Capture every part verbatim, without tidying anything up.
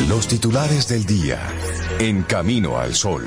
Los titulares del día en Camino al Sol.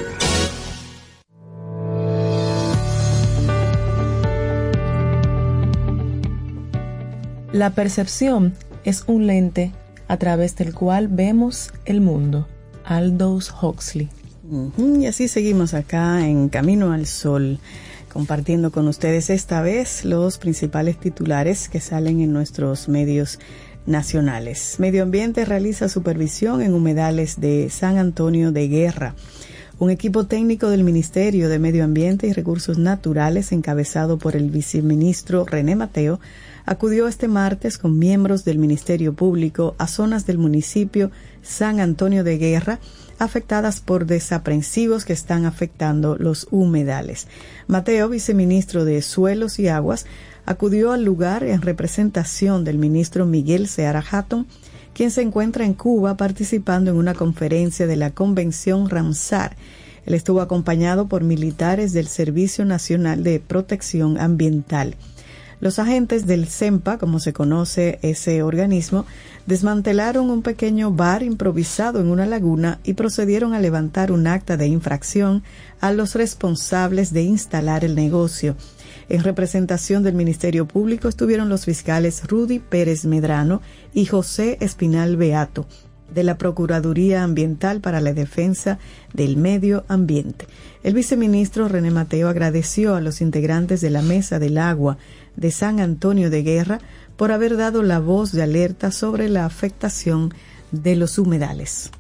La percepción es un lente a través del cual vemos el mundo. Aldous Huxley. Uh-huh, y así seguimos acá en Camino al Sol, compartiendo con ustedes esta vez los principales titulares que salen en nuestros medios nacionales. Medio Ambiente realiza supervisión en humedales de San Antonio de Guerra. Un equipo técnico del Ministerio de Medio Ambiente y Recursos Naturales, encabezado por el viceministro René Mateo, acudió este martes con miembros del Ministerio Público a zonas del municipio San Antonio de Guerra afectadas por desaprensivos que están afectando los humedales. Mateo, viceministro de Suelos y Aguas, acudió al lugar en representación del ministro Miguel Seara Hatton, quien se encuentra en Cuba participando en una conferencia de la Convención Ramsar. Él estuvo acompañado por militares del Servicio Nacional de Protección Ambiental. Los agentes del CEMPA, como se conoce ese organismo, desmantelaron un pequeño bar improvisado en una laguna y procedieron a levantar un acta de infracción a los responsables de instalar el negocio. En representación del Ministerio Público estuvieron los fiscales Rudy Pérez Medrano y José Espinal Beato, de la Procuraduría Ambiental para la Defensa del Medio Ambiente. El viceministro René Mateo agradeció a los integrantes de la Mesa del Agua de San Antonio de Guerra por haber dado la voz de alerta sobre la afectación de los humedales.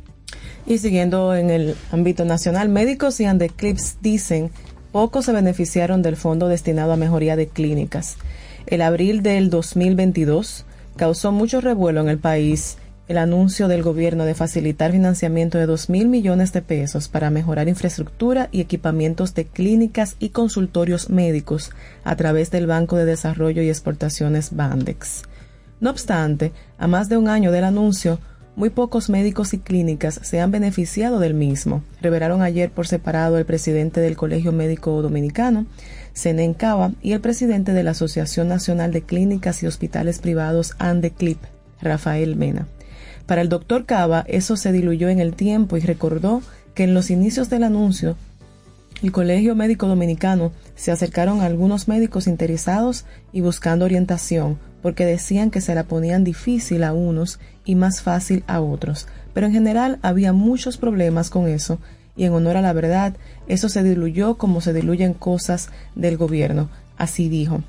Y siguiendo en el ámbito nacional, médicos y Andeclips dicen pocos se beneficiaron del fondo destinado a mejoría de clínicas. El abril del dos mil veintidós causó mucho revuelo en el país el anuncio del gobierno de facilitar financiamiento de dos mil millones de pesos para mejorar infraestructura y equipamientos de clínicas y consultorios médicos a través del Banco de Desarrollo y Exportaciones Bandex. No obstante, a más de un año del anuncio, muy pocos médicos y clínicas se han beneficiado del mismo, revelaron ayer por separado el presidente del Colegio Médico Dominicano, Zenén Cava, y el presidente de la Asociación Nacional de Clínicas y Hospitales Privados, Andeclip, Rafael Mena. Para el doctor Cava, eso se diluyó en el tiempo y recordó que en los inicios del anuncio, el Colegio Médico Dominicano se acercaron a algunos médicos interesados y buscando orientación, porque decían que se la ponían difícil a unos y más fácil a otros. Pero en general había muchos problemas con eso y en honor a la verdad, eso se diluyó como se diluyen cosas del gobierno. Así dijo.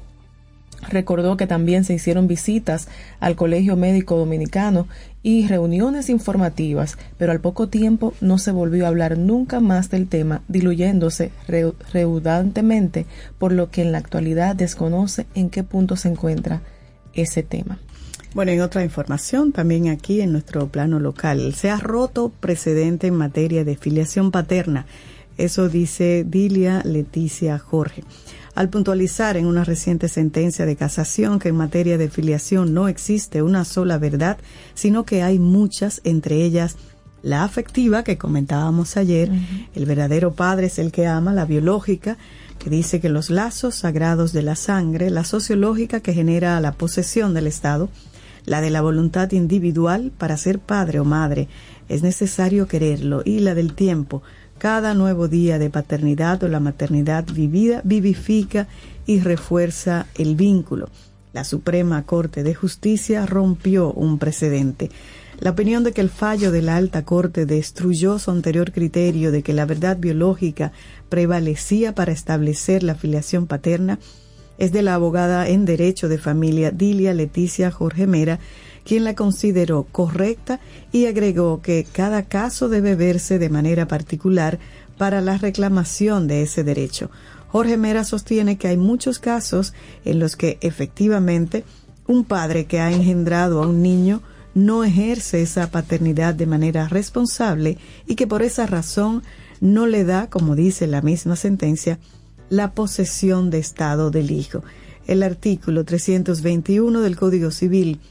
Recordó que también se hicieron visitas al Colegio Médico Dominicano y reuniones informativas, pero al poco tiempo no se volvió a hablar nunca más del tema, diluyéndose re- redundantemente, por lo que en la actualidad desconoce en qué punto se encuentra ese tema. Bueno, en otra información, también aquí en nuestro plano local, se ha roto precedente en materia de filiación paterna. Eso dice Dilia Leticia Jorge. Al puntualizar en una reciente sentencia de casación que en materia de filiación no existe una sola verdad, sino que hay muchas, entre ellas la afectiva que comentábamos ayer, uh-huh. El verdadero padre es el que ama, la biológica, que dice que los lazos sagrados de la sangre, la sociológica que genera la posesión del Estado, la de la voluntad individual para ser padre o madre, es necesario quererlo, y la del tiempo. Cada nuevo día de paternidad o la maternidad vivida vivifica y refuerza el vínculo. La Suprema Corte de Justicia rompió un precedente. La opinión de que el fallo de la Alta Corte destruyó su anterior criterio de que la verdad biológica prevalecía para establecer la filiación paterna es de la abogada en Derecho de Familia Dilia Leticia Jorge Mera, quien la consideró correcta y agregó que cada caso debe verse de manera particular para la reclamación de ese derecho. Jorge Mera sostiene que hay muchos casos en los que efectivamente un padre que ha engendrado a un niño no ejerce esa paternidad de manera responsable y que por esa razón no le da, como dice la misma sentencia, la posesión de Estado del hijo. El artículo trescientos veintiuno del Código Civil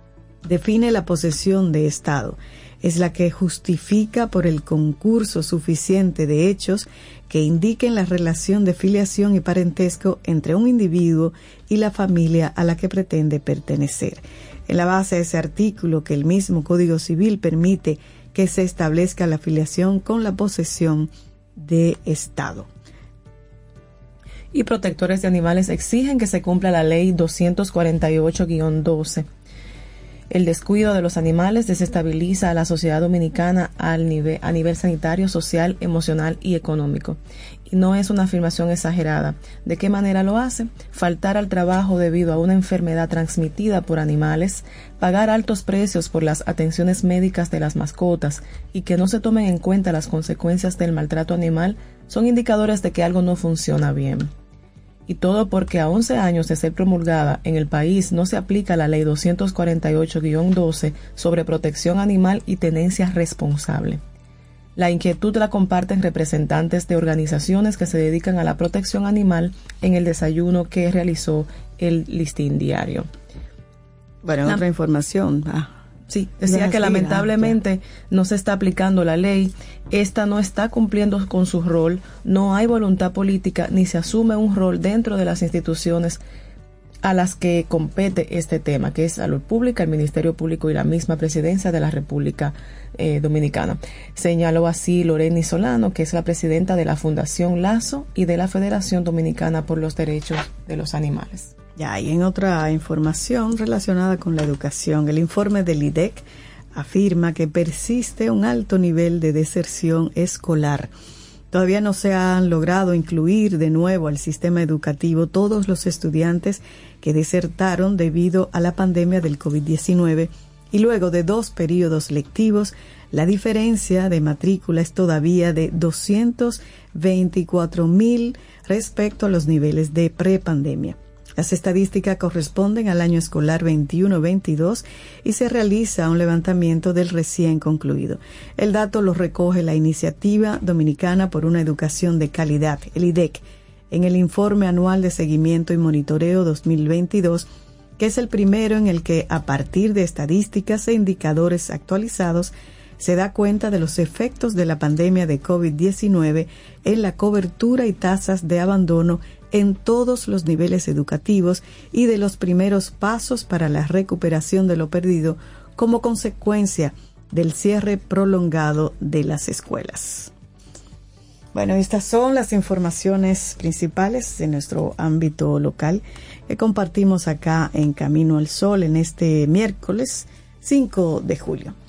define la posesión de Estado. Es la que justifica por el concurso suficiente de hechos que indiquen la relación de filiación y parentesco entre un individuo y la familia a la que pretende pertenecer. En la base de ese artículo, que el mismo Código Civil permite que se establezca la afiliación con la posesión de Estado. Y protectores de animales exigen que se cumpla la ley doscientos cuarenta y ocho guión doce. El descuido de los animales desestabiliza a la sociedad dominicana al nivel, a nivel sanitario, social, emocional y económico. Y no es una afirmación exagerada. ¿De qué manera lo hace? Faltar al trabajo debido a una enfermedad transmitida por animales, pagar altos precios por las atenciones médicas de las mascotas y que no se tomen en cuenta las consecuencias del maltrato animal son indicadores de que algo no funciona bien. Y todo porque a once años de ser promulgada en el país no se aplica la ley doscientos cuarenta y ocho guión doce sobre protección animal y tenencia responsable. La inquietud la comparten representantes de organizaciones que se dedican a la protección animal en el desayuno que realizó el Listín Diario. Bueno, la, otra información. Ah. Sí, decía que lamentablemente no se está aplicando la ley, esta no está cumpliendo con su rol, no hay voluntad política ni se asume un rol dentro de las instituciones a las que compete este tema, que es Salud Pública, el Ministerio Público y la misma Presidencia de la República eh, Dominicana. Señaló así Loreni Solano, que es la presidenta de la Fundación Lazo y de la Federación Dominicana por los Derechos de los Animales. Ya, y en otra información relacionada con la educación, el informe del I D E C afirma que persiste un alto nivel de deserción escolar. Todavía no se han logrado incluir de nuevo al sistema educativo todos los estudiantes que desertaron debido a la pandemia del COVID diecinueve y luego de dos periodos lectivos, la diferencia de matrícula es todavía de doscientos veinticuatro mil respecto a los niveles de prepandemia. Las estadísticas corresponden al año escolar veintiuno veintidós y se realiza un levantamiento del recién concluido. El dato lo recoge la Iniciativa Dominicana por una Educación de Calidad, el I D E C, en el Informe Anual de Seguimiento y Monitoreo dos mil veintidós, que es el primero en el que, a partir de estadísticas e indicadores actualizados, se da cuenta de los efectos de la pandemia de COVID diecinueve en la cobertura y tasas de abandono en todos los niveles educativos y de los primeros pasos para la recuperación de lo perdido como consecuencia del cierre prolongado de las escuelas. Bueno, estas son las informaciones principales de nuestro ámbito local que compartimos acá en Camino al Sol en este miércoles cinco de julio.